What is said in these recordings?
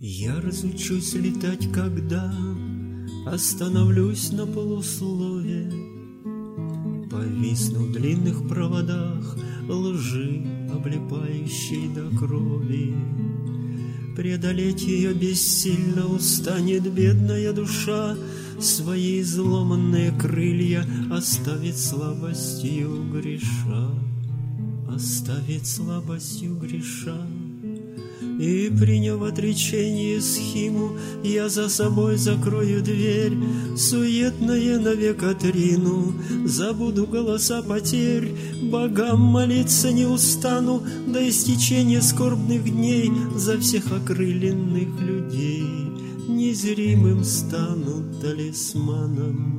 Я разучусь летать, когда остановлюсь на полуслове, повисну в длинных проводах лжи, облипающей до крови. Преодолеть ее бессильно устанет бедная душа, свои изломанные крылья оставит слабостью греша, оставит слабостью греша. И, приняв отречение схиму, я за собой закрою дверь, суетное навек отрину, забуду голоса потерь, богам молиться не устану до истечения скорбных дней, за всех окрыленных людей незримым стану талисманом.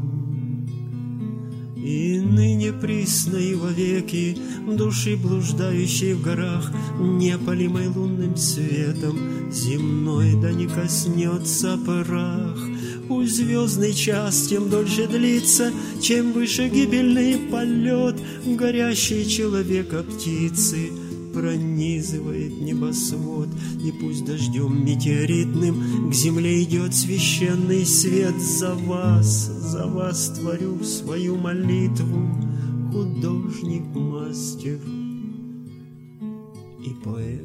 И ныне присно и вовеки души, блуждающей в горах, неопалимой лунным светом земной, да не коснется прах. Пусть звездный час тем дольше длится, чем выше гибельный полет горящей человека птицы пронизывает небосвод. И пусть дождем метеоритным к земле идет священный свет. За вас творю свою молитву, художник, мастер и поэт.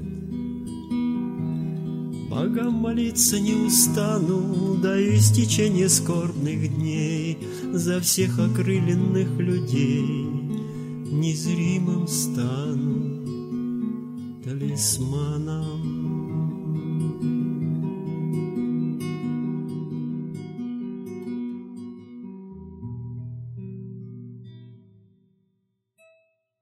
Богам молиться не устану до истечения скорбных дней, за всех окрыленных людей незримым стану талисманом.